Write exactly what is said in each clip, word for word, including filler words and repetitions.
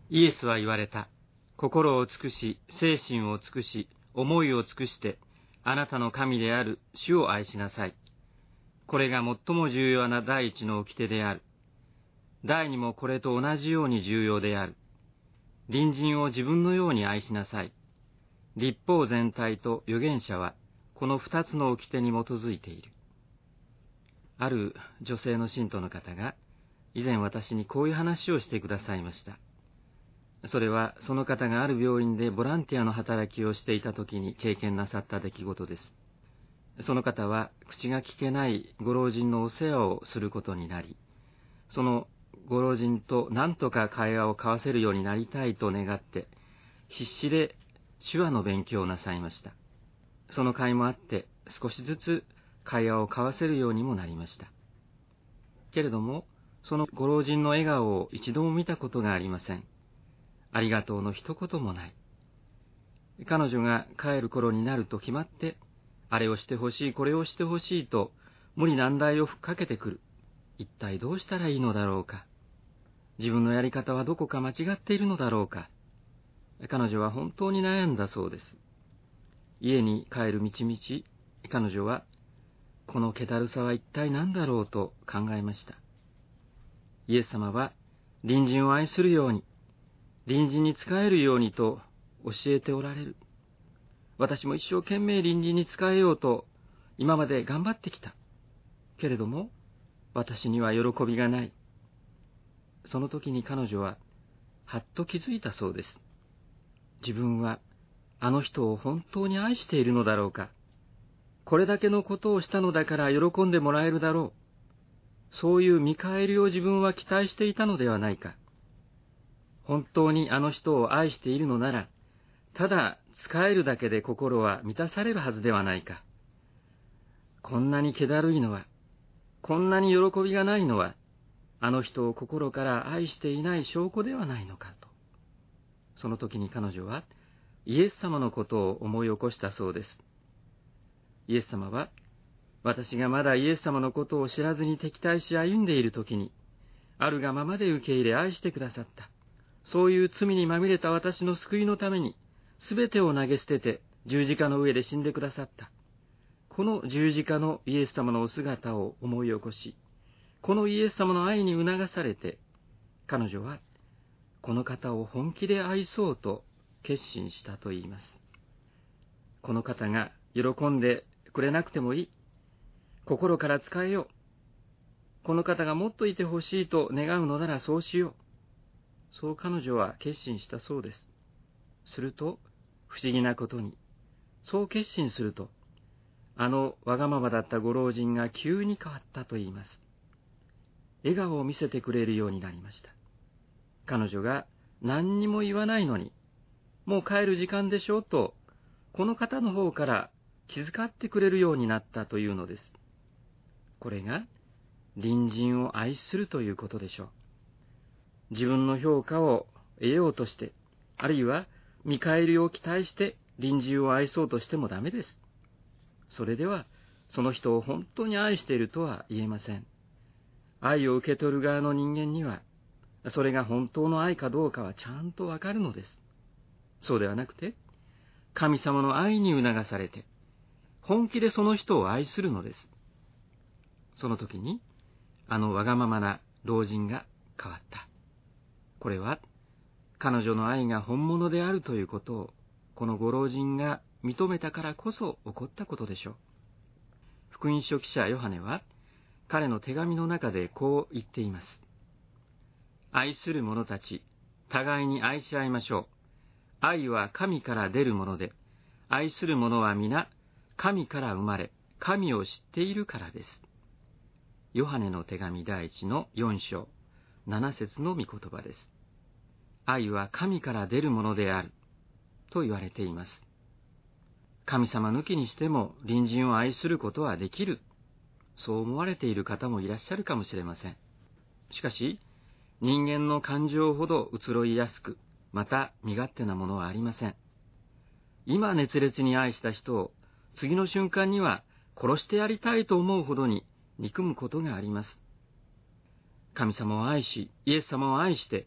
イエスは言われた。心を尽くし、精神を尽くし、思いを尽くして、あなたの神である主を愛しなさい。これが最も重要な第一の掟である。第二もこれと同じように重要である。隣人を自分のように愛しなさい。律法全体と預言者は、この二つの掟に基づいている。ある女性の信徒の方が、以前私にこういう話をしてくださいました。それはその方がある病院でボランティアの働きをしていた時に経験なさった出来事です。その方は口が聞けないご老人のお世話をすることになり、そのご老人と何とか会話を交わせるようになりたいと願って、必死で手話の勉強をなさいました。その甲斐もあって少しずつ会話を交わせるようにもなりました。けれども、そのご老人の笑顔を一度も見たことがありません。ありがとうの一言もない。彼女が帰る頃になると決まって、あれをしてほしい、これをしてほしいと無理難題をふっかけてくる。一体どうしたらいいのだろうか。自分のやり方はどこか間違っているのだろうか。彼女は本当に悩んだそうです。家に帰る道々、彼女は、この気だるさは一体何だろうと考えました。イエス様は隣人を愛するように、隣人に仕えるようにと教えておられる。私も一生懸命隣人に仕えようと今まで頑張ってきた。けれども私には喜びがない。その時に彼女ははっと気づいたそうです。自分はあの人を本当に愛しているのだろうか。これだけのことをしたのだから喜んでもらえるだろう。そういう見返りを自分は期待していたのではないか。本当にあの人を愛しているのなら、ただ仕えるだけで心は満たされるはずではないか。こんなに気だるいのは、こんなに喜びがないのは、あの人を心から愛していない証拠ではないのかと。その時に彼女はイエス様のことを思い起こしたそうです。イエス様は、私がまだイエス様のことを知らずに敵対し歩んでいる時に、あるがままで受け入れ愛してくださった。そういう罪にまみれた私の救いのために、すべてを投げ捨てて十字架の上で死んでくださった。この十字架のイエス様のお姿を思い起こし、このイエス様の愛に促されて、彼女はこの方を本気で愛そうと決心したといいます。この方が喜んでくれなくてもいい。心から仕えよう。この方がもっといてほしいと願うのならそうしよう。そう彼女は決心したそうです。すると、不思議なことに、そう決心すると、あのわがままだったご老人が急に変わったと言います。笑顔を見せてくれるようになりました。彼女が何にも言わないのに、もう帰る時間でしょうと、この方の方から気遣ってくれるようになったというのです。これが隣人を愛するということでしょう。自分の評価を得ようとして、あるいは見返りを期待して隣人を愛そうとしてもダメです。それではその人を本当に愛しているとは言えません。愛を受け取る側の人間には、それが本当の愛かどうかはちゃんとわかるのです。そうではなくて、神様の愛に促されて、本気でその人を愛するのです。その時に、あのわがままな老人が変わった。これは、彼女の愛が本物であるということを、このご老人が認めたからこそ起こったことでしょう。福音書記者ヨハネは、彼の手紙の中でこう言っています。愛する者たち、互いに愛し合いましょう。愛は神から出るもので、愛する者は皆、神から生まれ、神を知っているからです。ヨハネの手紙第一の四章、七節の御言葉です。愛は神から出るものである、と言われています。神様抜きにしても隣人を愛することはできる、そう思われている方もいらっしゃるかもしれません。しかし、人間の感情ほど移ろいやすく、また身勝手なものはありません。今熱烈に愛した人を、次の瞬間には殺してやりたいと思うほどに憎むことがあります。神様を愛し、イエス様を愛して、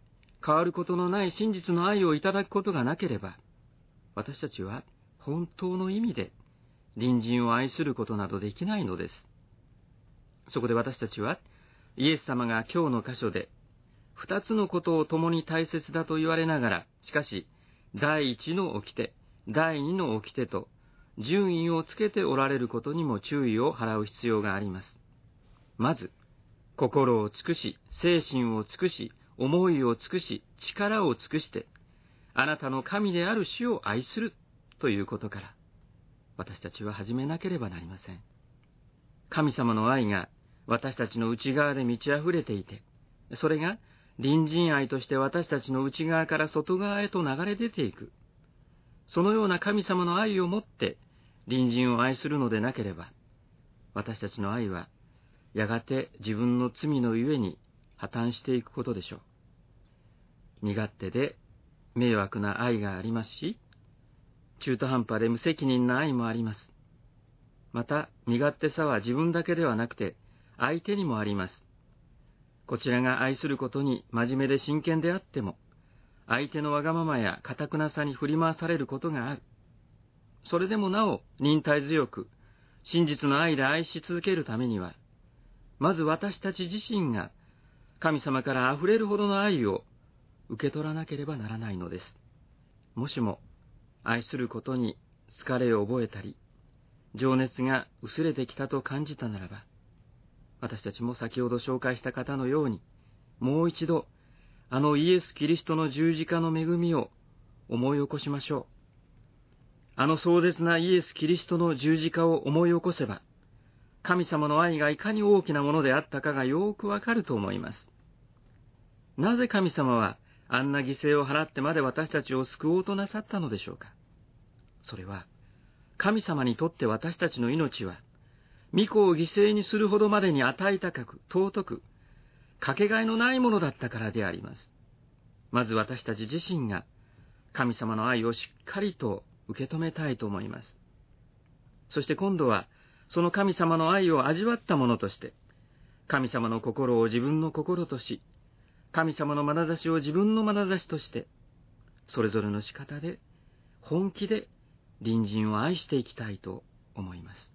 変わることのない真実の愛をいただくことがなければ、私たちは本当の意味で隣人を愛することなどできないのです。そこで私たちは、イエス様が今日の箇所で、二つのことを共に大切だと言われながら、しかし、第一の掟、第二の掟と、順位をつけておられることにも注意を払う必要があります。まず、心を尽くし、精神を尽くし、思いを尽くし、力を尽くして、あなたの神である主を愛するということから、私たちは始めなければなりません。神様の愛が私たちの内側で満ち溢れていて、それが隣人愛として私たちの内側から外側へと流れ出ていく。そのような神様の愛をもって隣人を愛するのでなければ、私たちの愛はやがて自分の罪のゆえに破綻していくことでしょう。身勝手で迷惑な愛がありますし、中途半端で無責任な愛もあります。また、身勝手さは自分だけではなくて、相手にもあります。こちらが愛することに真面目で真剣であっても、相手のわがままや堅くなさに振り回されることがある。それでもなお忍耐強く、真実の愛で愛し続けるためには、まず私たち自身が神様から溢れるほどの愛を受け取らなければならないのです。もしも愛することに疲れを覚えたり、情熱が薄れてきたと感じたならば、私たちも先ほど紹介した方のように、もう一度あのイエス・キリストの十字架の恵みを思い起こしましょう。あの壮絶なイエス・キリストの十字架を思い起こせば、神様の愛がいかに大きなものであったかがよーくわかると思います。なぜ神様はあんな犠牲を払ってまで私たちを救おうとなさったのでしょうか。それは、神様にとって私たちの命は、御子を犠牲にするほどまでに値高く、尊く、かけがえのないものだったからであります。まず私たち自身が、神様の愛をしっかりと受け止めたいと思います。そして今度は、その神様の愛を味わったものとして、神様の心を自分の心とし、神様の眼差しを自分の眼差しとして、それぞれの仕方で、本気で隣人を愛していきたいと思います。